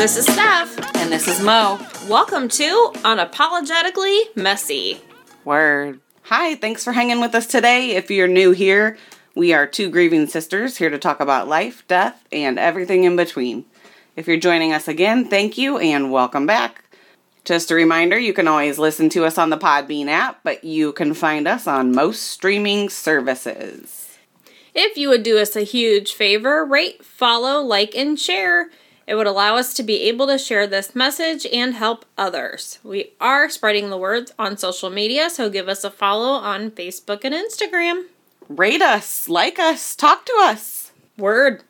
This is Steph. And this is Mo. Welcome to Unapologetically Messy. Word. Hi, thanks for hanging with us today. If you're new here, we are two grieving sisters here to talk about life, death, and everything in between. If you're joining us again, thank you and welcome back. Just a reminder, you can always listen to us on the Podbean app, but you can find us on most streaming services. If you would do us a huge favor, rate, follow, like, and share. It would allow us to be able to share this message and help others. We are spreading the word on social media, so give us a follow on Facebook and Instagram. Rate us, like us, talk to us. Word.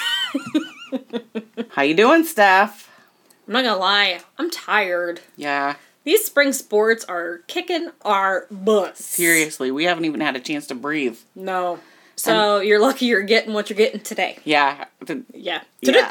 How you doing, Steph? I'm not gonna lie, I'm tired. Yeah. These spring sports are kicking our butts. Seriously, we haven't even had a chance to breathe. No. So you're lucky you're getting what you're getting today. Yeah. Yeah. Yeah.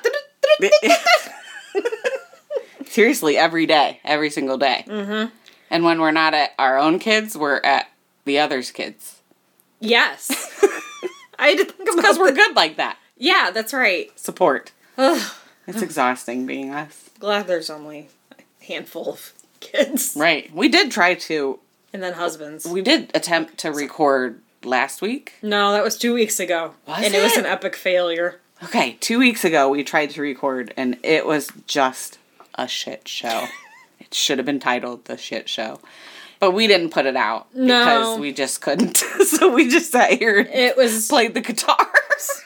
Seriously, every day. Every single day. Mm-hmm. And when we're not at our own kids, we're at the others' kids. Yes. I had to think about because we're good like that. Yeah, that's right. Support. Ugh. It's exhausting being us. Glad there's only a handful of kids. Right. We did try to. And then husbands. We did attempt to record last week. No, that was 2 weeks ago. Was and it was an epic failure. Okay, 2 weeks ago we tried to record and it was just a shit show. It should have been titled The Shit Show. But we didn't put it out because we just couldn't. So we just sat here and played the guitars.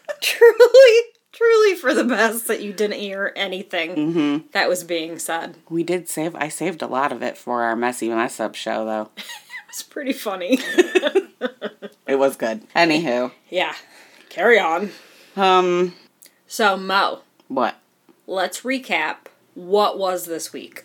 Truly for the best that you didn't hear anything that was being said. We did I saved a lot of it for our Messy Mess Up show, though. It was pretty funny. It was good. Anywho. Yeah. Carry on. So, Mo. What? Let's recap what was this week.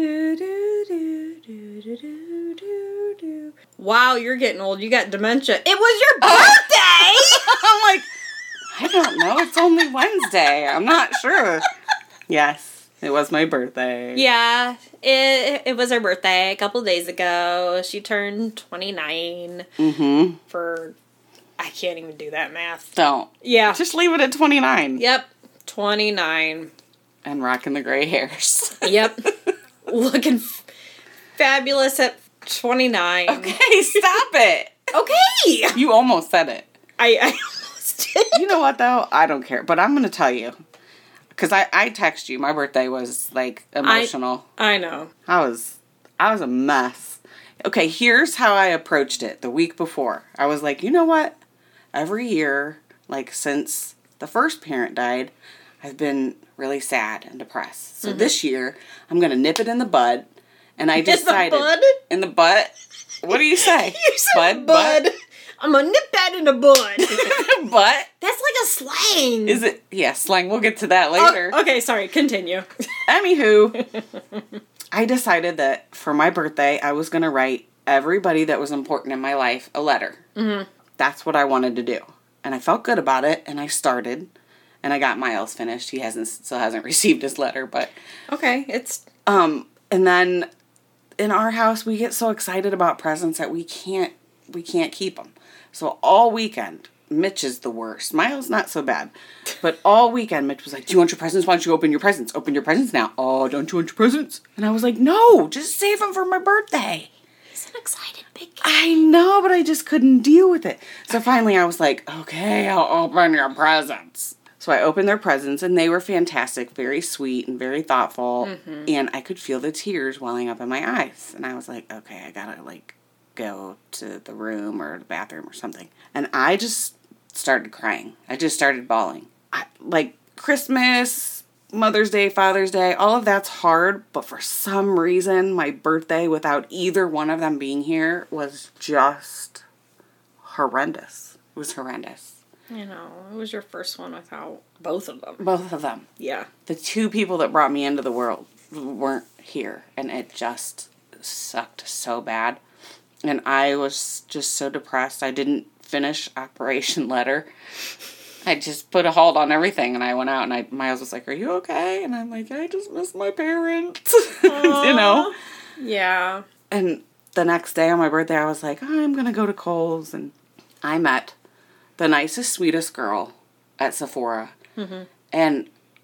Wow, you're getting old. You got dementia. It was your birthday! I'm like, I don't know. It's only Wednesday. I'm not sure. Yes, it was my birthday. Yeah, it was her birthday a couple days ago. She turned 29 for... I can't even do that math. Don't. Yeah. Just leave it at 29. Yep, 29. And rocking the gray hairs. Yep. Looking fabulous at 29. Okay, stop it. Okay. You almost said it. I almost did. You know what, though? I don't care. But I'm going to tell you. Because I text you. My birthday was, like, emotional. I know. I was a mess. Okay, here's how I approached it the week before. I was like, you know what? Every year, like, since the first parent died, I've been really sad and depressed. So this year, I'm going to nip it in the bud. And I decided... In the bud? In the butt? What do you say? You said bud. I'm going to nip that in the bud. Butt? That's like a slang. Is it? Yeah, slang. We'll get to that later. Oh, okay, sorry. Continue. Anywho, I decided that for my birthday, I was going to write everybody that was important in my life a letter. Mm-hmm. That's what I wanted to do. And I felt good about it, and I started, and I got Miles finished. He still hasn't received his letter, but... Okay, it's... And then in our house, we get so excited about presents that we can't keep them. So all weekend, Mitch is the worst. Miles, not so bad. But all weekend, Mitch was like, do you want your presents? Why don't you open your presents? Open your presents now. Oh, don't you want your presents? And I was like, no, just save them for my birthday. He's an excited big kid. I know, but I just couldn't deal with it. So finally I was like, okay, I'll open your presents. So I opened their presents, and they were fantastic, very sweet and very thoughtful. Mm-hmm. And I could feel the tears welling up in my eyes. And I was like, okay, I gotta, like, go to the room or the bathroom or something. And I just started crying. I just started bawling. Like, Christmas, Mother's Day, Father's Day, all of that's hard, but for some reason, my birthday without either one of them being here was just horrendous. It was horrendous. You know, it was your first one without both of them. Both of them. Yeah. The two people that brought me into the world weren't here, and it just sucked so bad. And I was just so depressed. I didn't finish Operation Letter. I just put a halt on everything, and I went out, and Miles was like, are you okay? And I'm like, I just miss my parents. You know? Yeah. And the next day on my birthday, I was like, I'm going to go to Kohl's, and I met the nicest, sweetest girl at Sephora. Mm-hmm. And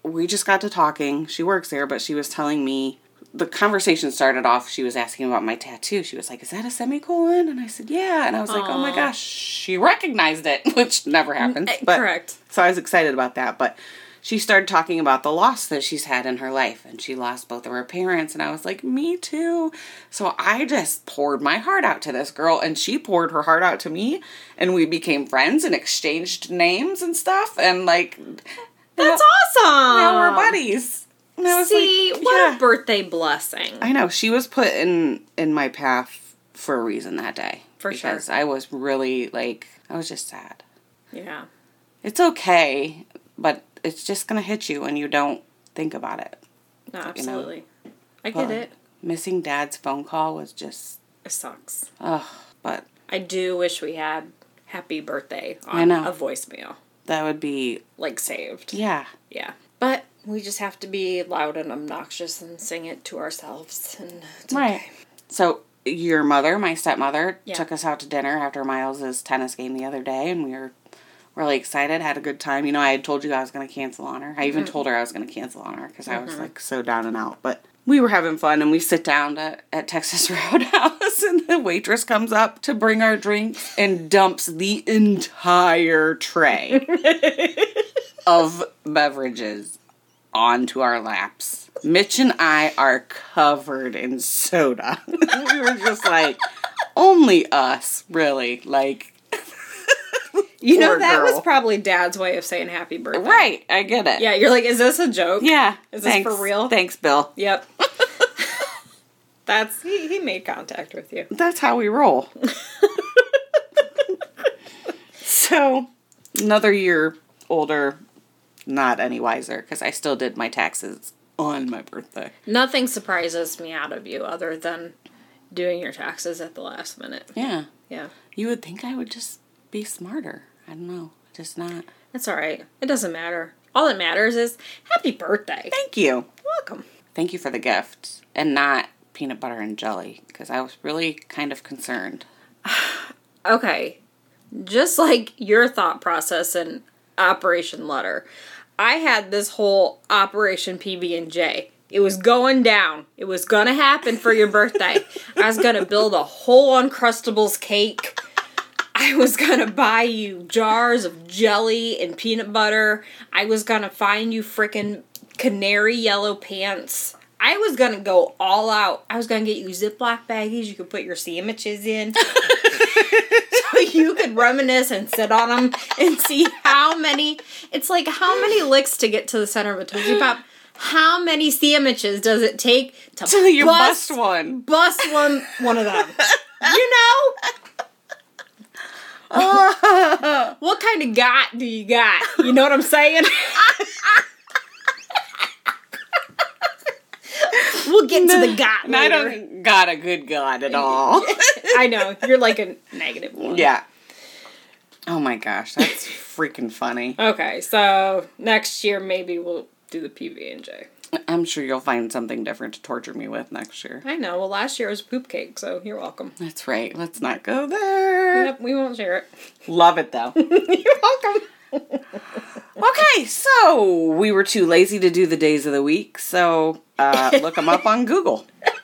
we just got to talking. She works there, but she was telling me, the conversation started off, she was asking about my tattoo. She was like, is that a semicolon? And I said, yeah. And I was like, oh my gosh, she recognized it, which never happens. But, correct. So I was excited about that. But she started talking about the loss that she's had in her life. And she lost both of her parents. And I was like, me too. So I just poured my heart out to this girl. And she poured her heart out to me. And we became friends and exchanged names and stuff. And like... That's awesome. Now we're buddies. And I was See, like, what a birthday blessing. I know. She was put in my path for a reason that day. For sure. Because I was really, like, I was just sad. Yeah. It's okay, but it's just going to hit you when you don't think about it. No, absolutely. You know? I get it. Missing Dad's phone call was just... It sucks. Ugh, but... I do wish we had happy birthday I on know. a voicemail. That would be... Like, saved. Yeah. Yeah. But we just have to be loud and obnoxious and sing it to ourselves. And it's Right. okay. So, your mother, my stepmother, Yeah. took us out to dinner after Miles' tennis game the other day, and we were really excited, had a good time. You know, I had told you I was going to cancel on her. I even told her I was going to cancel on her because I was, like, so down and out. But we were having fun, and we sit down at Texas Roadhouse, and the waitress comes up to bring our drinks and dumps the entire tray of beverages onto our laps. Mitch and I are covered in soda. We were just like, only us, really. Like, You know, poor that girl. was probably Dad's way of saying happy birthday. Right, I get it. Yeah, you're like, is this a joke? Yeah. Is this for real? Thanks, Bill. Yep. He made contact with you. That's how we roll. So, another year older, not any wiser, because I still did my taxes on my birthday. Nothing surprises me out of you other than doing your taxes at the last minute. Yeah. Yeah. You would think I would just be smarter. I don't know. Just not. That's all right. It doesn't matter. All that matters is happy birthday. Thank you. Welcome. Thank you for the gift. And not peanut butter and jelly, because I was really kind of concerned. Okay. Just like your thought process in Operation Letter, I had this whole Operation PB&J. It was going down. It was gonna happen for your birthday. I was gonna build a whole Uncrustables cake. I was gonna buy you jars of jelly and peanut butter. I was gonna find you frickin' canary yellow pants. I was gonna go all out. I was gonna get you Ziploc baggies you could put your sandwiches in. So you could reminisce and sit on them and see how many... It's like, how many licks to get to the center of a Tootsie Pop? How many sandwiches does it take to You bust one. Bust one of them. You know? What kind of got do you got? You know what I'm saying? We'll get to the got And I later. don't got a good God at all. I know. You're like a negative one. Yeah. Oh my gosh, that's freaking funny. Okay, so next year maybe we'll do the PB&J. I'm sure you'll find something different to torture me with next year. I know. Well, last year was poop cake, so you're welcome. That's right. Let's not go there. Yep, we won't share it. Love it though. You're welcome. Okay, so we were too lazy to do the days of the week, so look them up on Google.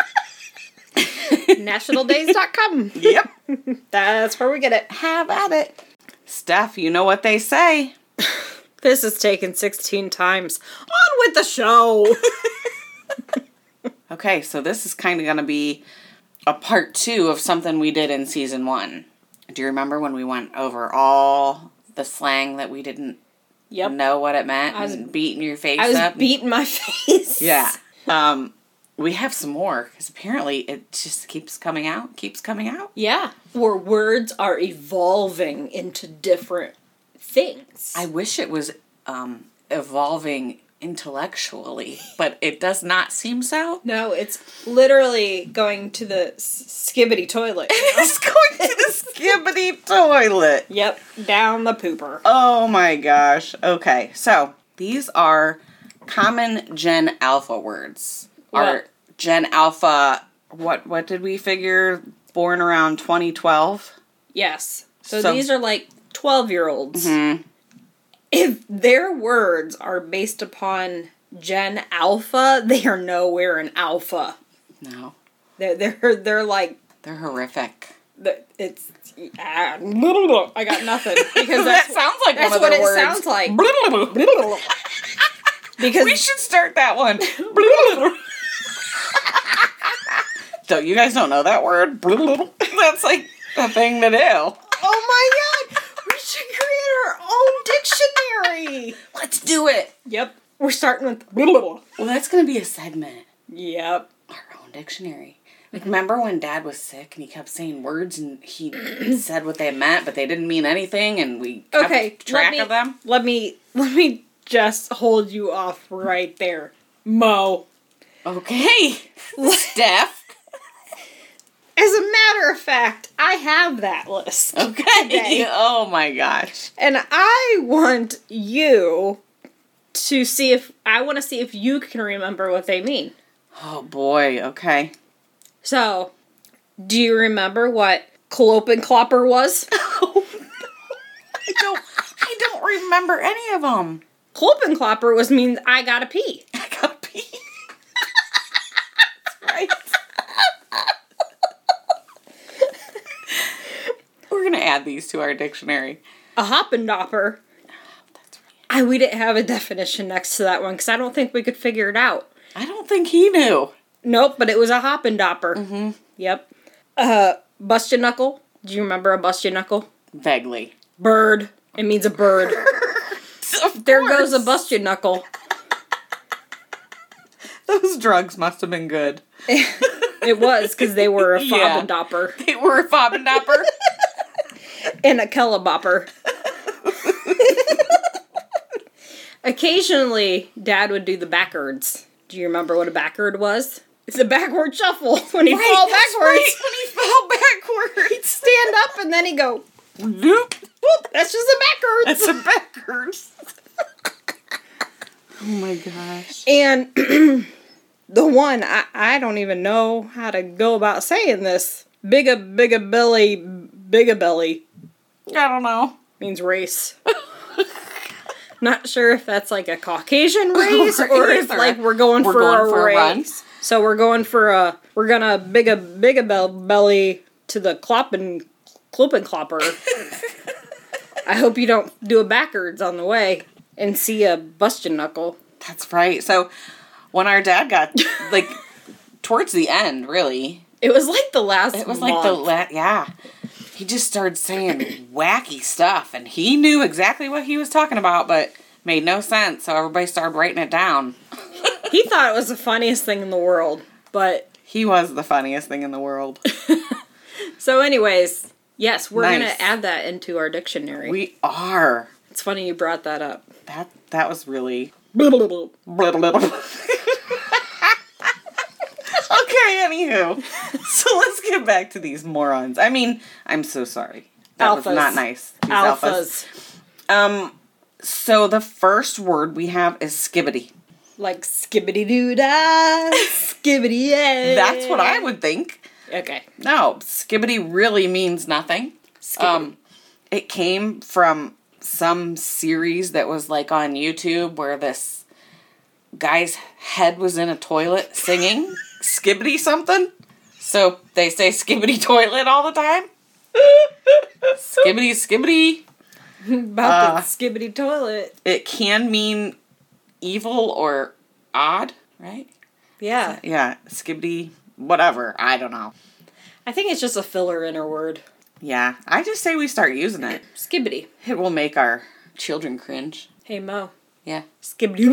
Nationaldays.com. Yep. That's where we get it. Have at it. Steph, you know what they say. This is taken 16 times. On with the show. Okay, so this is kind of going to be a part 2 of something we did in season 1. Do you remember when we went over all the slang that we didn't know what it meant? I was and beating your face I was up? beating my face. Yeah. We have some more, because apparently it just keeps coming out. Yeah. Where words are evolving into different things. I wish it was evolving intellectually, but it does not seem so. No, it's literally going to the skibbity toilet. It's going to the skibbity toilet. Yep, down the pooper. Oh my gosh. Okay, so these are common Gen Alpha words. What? Our Gen Alpha, what did we figure? Born around 2012? Yes. So So- these are like 12-year-olds. Mm-hmm. If their words are based upon Gen Alpha, they are nowhere in Alpha. No. They're like... They're horrific. It's... I got nothing. Because that sounds like that's one of what their it words. sounds like. Because we should start that one. So you guys don't know that word? That's like a thing to do. Oh my god! We should create our own dictionary! Let's do it. Yep. We're starting with... Well, that's going to be a segment. Yep. Our own dictionary. Like, remember when Dad was sick and he kept saying words and he said what they meant, but they didn't mean anything, and we kept track of them? Let me just hold you off right there. Mo. Okay. Steph. As a matter of fact, I have that list. Okay. Today. Oh my gosh. And I want you to see if you can remember what they mean. Oh boy, okay. So, do you remember what Clopenklopper was? I don't remember any of them. Clopenklopper means I gotta pee. I gotta pee. That's right. We're gonna add these to our dictionary. A Hoppendopper. That's right. We didn't have a definition next to that one because I don't think we could figure it out. I don't think he knew. Nope, but it was a Hoppendopper. Mm-hmm. Yep. Busted knuckle. Do you remember a busted knuckle? Vaguely. Bird. It means a bird. There goes a busted knuckle. Those drugs must have been good. It was, because they were a Fobbendopper. They were a Fobbendopper? And a Kellebopper. Occasionally, Dad would do the backwards. Do you remember what a backward was? It's a backward shuffle. When he fell backwards. Right, when he fell backwards. He'd stand up and then he'd go, Nope. whoop, that's just a backwards. That's a backwards. Oh my gosh. And the one, I don't even know how to go about saying this. Bigabelly. I don't know. Means race. Not sure if that's like a Caucasian race or if like we're going for a race. Run. So we're gonna big a belly to the Clopenklopper. I hope you don't do a backwards on the way and see a busted knuckle. That's right. So when our dad got like towards the end, really, it was like the last. It was month. like the yeah. He just started saying wacky stuff, and he knew exactly what he was talking about, but made no sense. So everybody started writing it down. He thought it was the funniest thing in the world, but he was the funniest thing in the world. So, anyways, yes, we're gonna add that into our dictionary. We are. It's funny you brought that up. That was really. Okay, anywho. So let's get back to these morons. I mean, I'm so sorry. That was not nice. These alphas. So the first word we have is skibbity. Like skibbity-doo-dah, skibbity-yay. That's what I would think. Okay. No, skibbity really means nothing. It came from some series that was like on YouTube where this guy's head was in a toilet singing skibbity something. So they say skibbity toilet all the time. Skibbity. About the skibbity toilet. It can mean evil or odd, right? Yeah. Yeah, skibbity, whatever. I don't know. I think it's just a filler in a word. Yeah, I just say we start using it. Skibbity. It will make our children cringe. Hey, Mo. Yeah. Skibbity.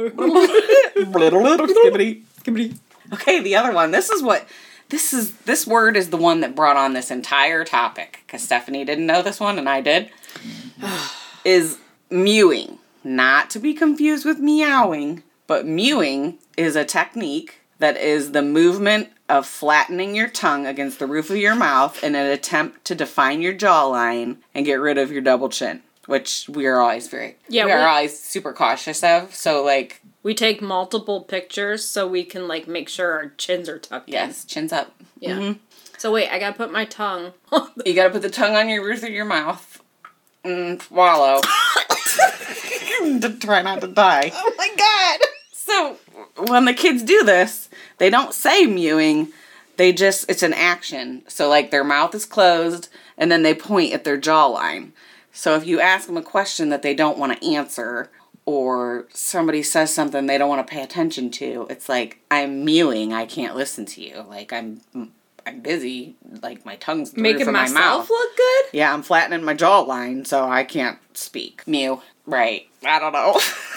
Skibbity. Okay, the other one. This word is the one that brought on this entire topic, because Stephanie didn't know this one and I did, is mewing. Not to be confused with meowing, but mewing is a technique that is the movement of flattening your tongue against the roof of your mouth in an attempt to define your jawline and get rid of your double chin, which we are always always super cautious of. So, like, we take multiple pictures so we can, like, make sure our chins are tucked in. Yes, chins up. Yeah. Mm-hmm. So, wait, I gotta put my tongue. You gotta put the tongue on your roof of your mouth and swallow. to try not to die. Oh my god. So when the kids do this, they don't say mewing. It's an action. So like their mouth is closed and then they point at their jawline. So if you ask them a question that they don't want to answer, or somebody says something they don't want to pay attention to, it's like, I'm mewing, I can't listen to you. Like I'm busy, like my tongue's through Making from my myself mouth. look good? Yeah, I'm flattening my jawline, so I can't speak. Mew. Right. I don't know.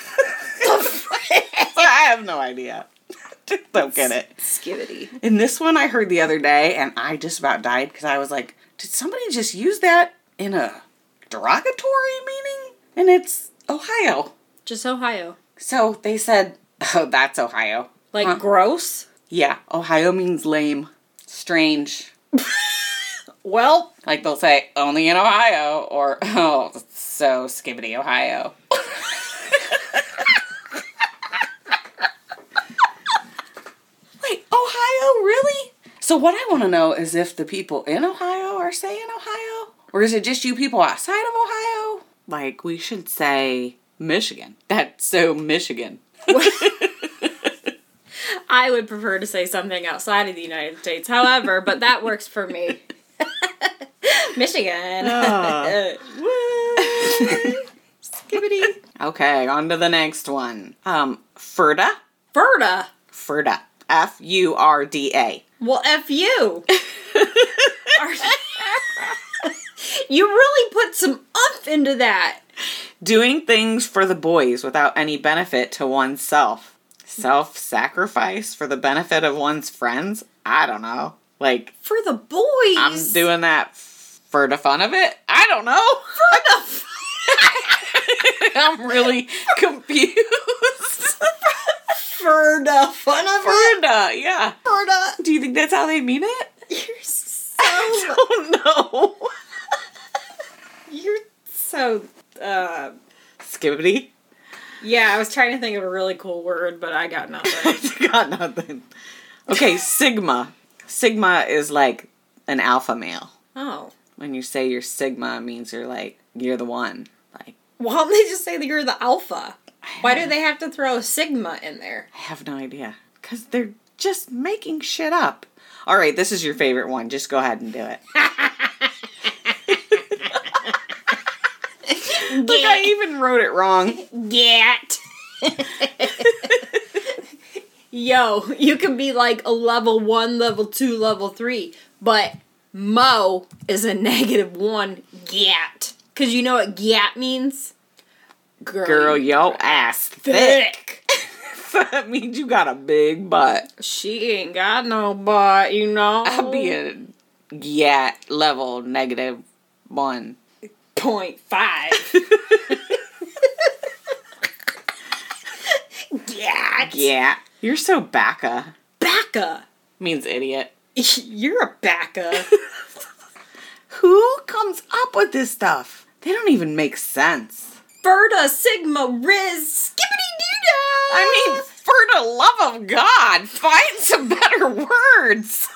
I have no idea. Don't get it. Skibbity. And this one I heard the other day, and I just about died because I was like, did somebody just use that in a derogatory meaning? And it's Ohio. Just Ohio. So they said, oh, that's Ohio. Like gross? Yeah, Ohio means lame, strange. Well, Like they'll say, only in Ohio, or, oh, so skibbity Ohio. Wait, Ohio, really? So what I want to know is if the people in Ohio are saying Ohio, or is it just you people outside of Ohio? Like, we should say Michigan. That's so Michigan. I would prefer to say something outside of the United States. However, but that works for me. Michigan. Skibbity. Okay, on to the next one. Furda. Furda. Furda. F-U-R-D-A. Well, F you. You really put some umph into that. Doing things for the boys without any benefit to oneself. Self-sacrifice for the benefit of one's friends? I don't know. Like, For the boys. I'm doing that for the fun of it? I don't know. I'm really confused. For the fun of it. Furda, yeah. Furda. Do you think that's how they mean it? You're so. I don't know. You're so. Skibbity? Yeah, I was trying to think of a really cool word, but I got nothing. Got nothing. Okay, Sigma. Sigma is like an alpha male. Oh. When you say you're Sigma, it means you're the one. Like, Why don't they just say that you're the alpha? Why do they have to throw a sigma in there? I have no idea. Because they're just making shit up. All right, this is your favorite one. Just go ahead and do it. Look, I even wrote it wrong. Get. Yo, you can be like a level 1, level 2, level 3, but Mo is a -1 gat. Because you know what gat means? Girl, yo ass thick. That means you got a big butt. She ain't got no butt, you know. I'll be a gat level -1. 0.5. Gat. Yeah. You're so backa. Backa. Means idiot. You're a backa. Who comes up with this stuff? They don't even make sense. Berta, Sigma, Riz, Skibbity-doo-dah! I mean, for the love of God, find some better words.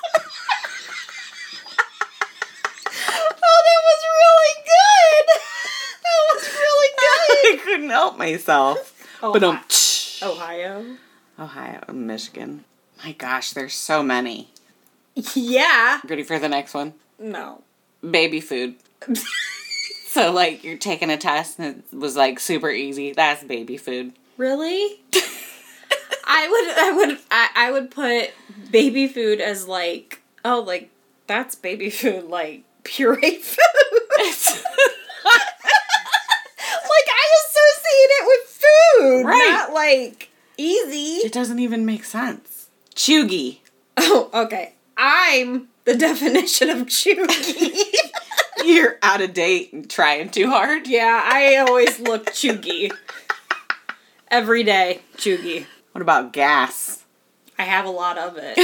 Oh, that was really good! That was really good! I couldn't help myself. But Ohio? Ohio, Michigan. My gosh, there's so many. Yeah. Ready for the next one? No. Baby food. So, like, you're taking a test and it was, like, super easy. That's baby food. Really? I would put baby food as like, oh, like, that's baby food, like, puree food. Like, I associate it with food, Right. not, like, easy. It doesn't even make sense. Chuggy. Oh, okay. I'm the definition of chuggy. You're out of date and trying too hard. Yeah, I always look chuggy. Every day, chuggy. What about gas? I have a lot of it.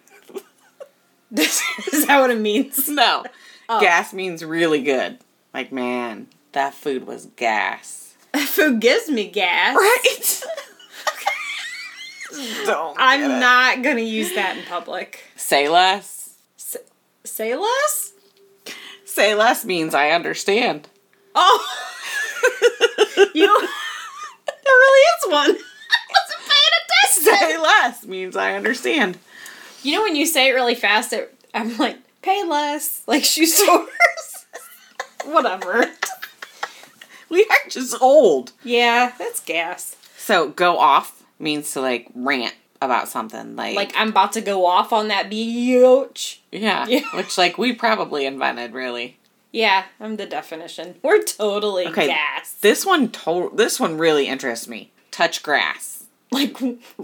Is that what it means? No. Oh. Gas means really good. Like, man, that food was gas. Food gives me gas. Right? Don't. I'm not gonna use that in public. Say less. Say less? Say less means I understand. Oh! is one. Wasn't paying attention. Say less means I understand. You know when you say it really fast, I'm like, pay less. Like shoe stores. Whatever. We are just old. Yeah, that's gas. So, go off means to, like, rant about something. Like, I'm about to go off on that biatch. Yeah. Which, like, we probably invented, really. Yeah, I'm the definition. We're totally gas. This one really interests me. Touch grass. Like,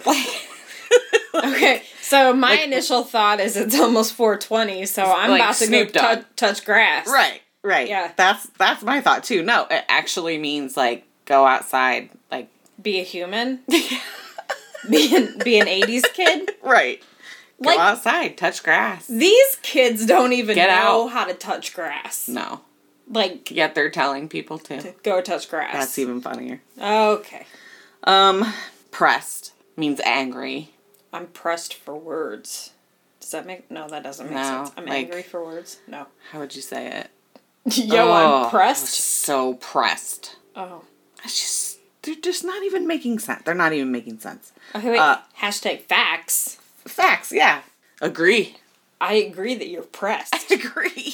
okay, so my initial thought is it's almost 4:20, so I'm like about to go touch grass. Right. Yeah. That's my thought, too. No, it actually means, like, go outside, like... Be a human? be an 80s kid? Right. Go Like, outside, touch grass. These kids don't even Get know out. how to touch grass. No. Like... Yet they're telling people to go touch grass. That's even funnier. Okay. Pressed means angry. I'm pressed for words. Does that make... No, that doesn't make sense. I'm angry for words? No. How would you say it? Yo, I'm pressed? So pressed. Oh. It's just... They're just not even making sense. They're not even making sense. Okay, wait. Hashtag facts. Facts, yeah. Agree. I agree that you're pressed. I agree.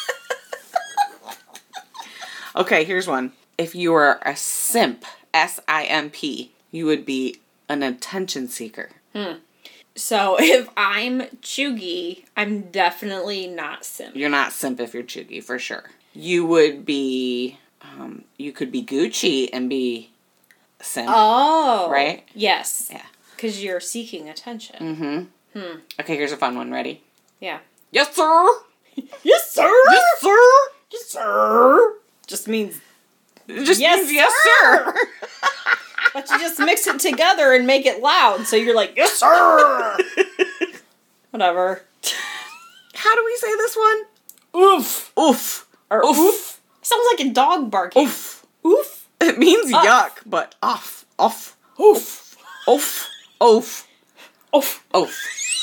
Okay, here's one. If you were a simp, S-I-M-P, you would be an attention seeker. So if I'm chuggy, I'm definitely not simp. You're not simp if you're chuggy, for sure. You would be, you could be Gucci and be simp. Oh. Right? Yes. Yeah. Because you're seeking attention. Mm-hmm. Okay, here's a fun one. Ready? Yeah. Yes, sir! Yes, sir! Yes, sir! Yes, sir! Just means... It just Yes, means yes, sir. sir! But you just mix it together and make it loud, so you're like, yes, sir! Whatever. How do we say this one? Oof. Oof. Or oof. Sounds like a dog barking. Oof. Oof. It means yuck, but off. Off. Oof. Oof. Oof. Oof. Oof.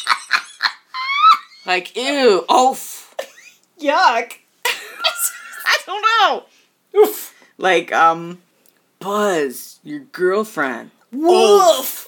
Like, ew. Oof. Yuck. I don't know. Oof. Like, Buzz, your girlfriend. Woof.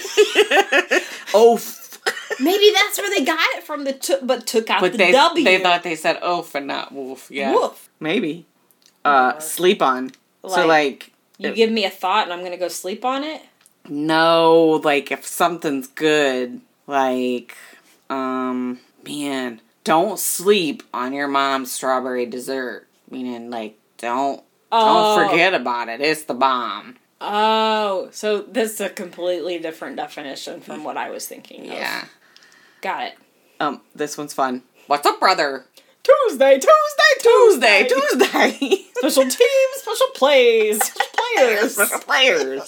Oof. Maybe that's where they got it from, but took out the W. They thought they said oof and not woof. Yeah. Woof. Maybe. Sleep on. So, You give me a thought and I'm going to go sleep on it? No, like, if something's good, like, man, don't sleep on your mom's strawberry dessert. Meaning, like, don't forget about it. It's the bomb. Oh, so this is a completely different definition from what I was thinking of. Yeah. Got it. This one's fun. What's up, brother? Tuesday. Tuesday. Special teams, special plays, special players. Special players.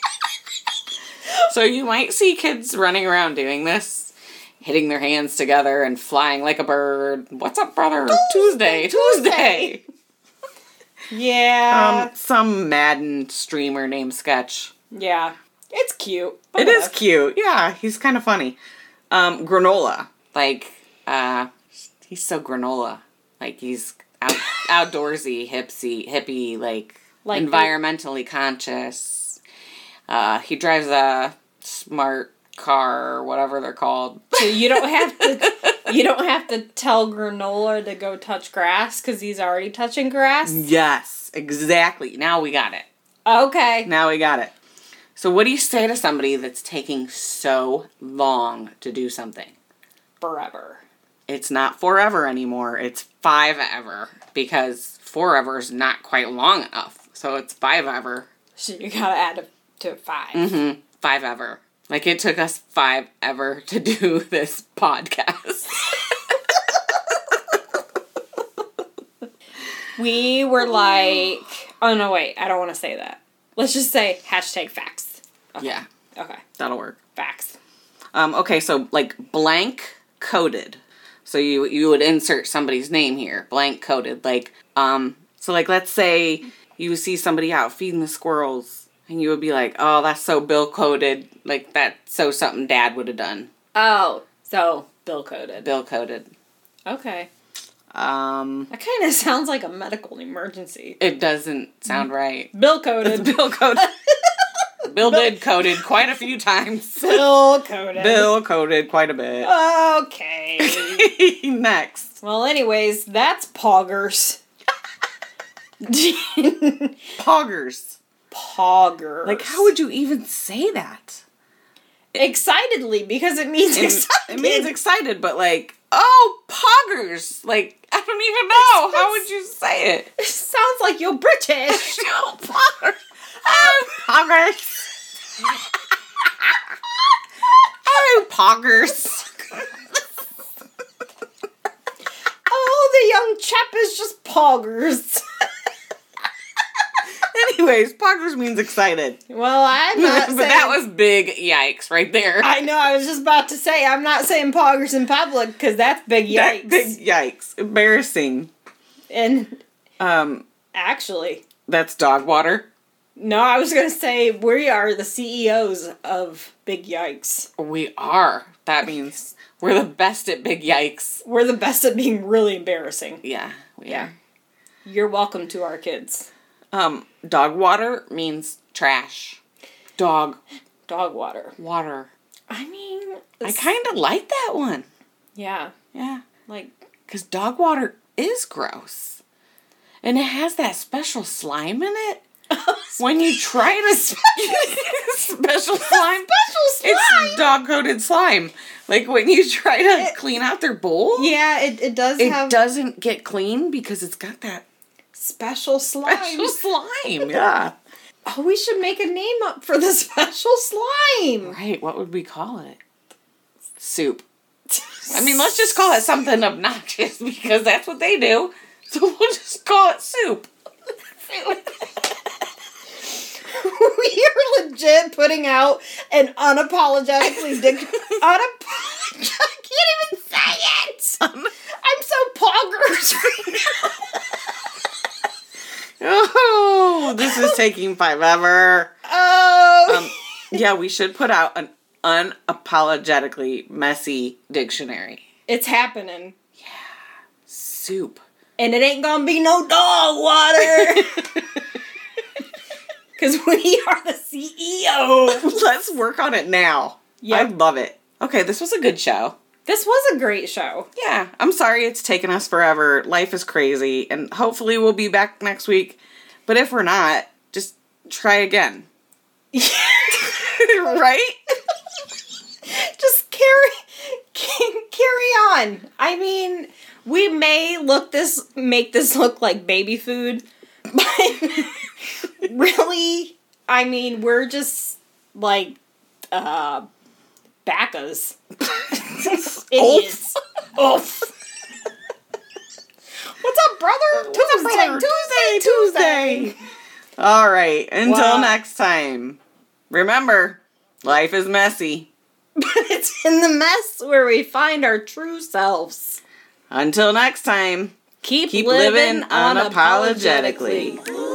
So you might see kids running around doing this, hitting their hands together and flying like a bird. What's up, brother? Tuesday. Yeah. Some Madden streamer named Sketch. Yeah. It's cute. It is cute. Yeah, he's kind of funny. Granola. Like, he's so granola. Like, he's outdoorsy, hippie, like environmentally conscious. He drives a smart car or whatever they're called. So you don't have to tell Granola to go touch grass because he's already touching grass? Yes, exactly. Now we got it. Okay. So what do you say to somebody that's taking so long to do something? Forever. It's not forever anymore. It's 5 ever. Because forever is not quite long enough. So it's 5 ever. So you gotta add it to 5. Mm-hmm. 5 ever. Like, it took us 5 ever to do this podcast. We were like... Oh, no, wait. I don't want to say that. Let's just say hashtag facts. Okay. Yeah. Okay. That'll work. Facts. Okay, so, like, blank coded. So you would insert somebody's name here. Blank coded. Like, so, like, let's say you see somebody out feeding the squirrels, and you would be like, oh, that's so Bill coded. Like, that's so something Dad would have done. Oh, so Bill coded. Bill coded. Okay. That kind of sounds like a medical emergency. It doesn't sound right. Bill coded. Bill coded. Bill did coded quite a few times. Bill coded. Bill coded quite a bit. Okay. Next. Well, anyways, that's poggers. Poggers. Poggers. Like, how would you even say that? Excitedly, because it means excited. It means excited, but like, oh, poggers. Like, I don't even know. How would you say it? It sounds like you're British. Oh, poggers. Oh, poggers. Oh, poggers. Oh, the young chap is just poggers. Anyways, poggers means excited. Well, I'm not But saying... that was big yikes right there. I know, I was just about to say, I'm not saying poggers in public, because that's big yikes. That big yikes. Embarrassing. And Um, actually, that's dog water. no, I was going to say, we are the CEOs of big yikes. We are. That means we're the best at big yikes. We're the best at being really embarrassing. Yeah, we are. You're welcome to our kids. Dog water means trash. Dog water. water. I mean... I kind of like that one. Yeah. Yeah. Like... Because dog water is gross. And it has that special slime in it. When you try to... special slime? Special slime? It's dog-coated slime. Like when you try to clean out their bowl. Yeah, it does have... It doesn't get clean because it's got that special slime. special slime. Yeah. Oh, we should make a name up for the special slime. Right, what would we call it? Soup. I mean, let's just call it something obnoxious because that's what they do. So we'll just call it soup. We are legit putting out an unapologetically I can't even say it. I'm so poggers right now. Oh, this is taking forever. Oh. Yeah, we should put out an unapologetically messy dictionary. It's happening. Soup. And it ain't gonna be no dog water. Because we are the CEO. Let's work on it now. Yep. I love it. Okay, this was a good show. This was a great show. Yeah, I'm sorry it's taken us forever. Life is crazy, and hopefully we'll be back next week. But if we're not, just try again. Right? Just carry on. I mean, we may make this look like baby food, but really, I mean, we're just like backers. Idiots. Oof. What's up, brother? Tuesday. All right, until Wow. next time. Remember, life is messy. But it's in the mess where we find our true selves. Until next time, Keep living living unapologetically. unapologetically.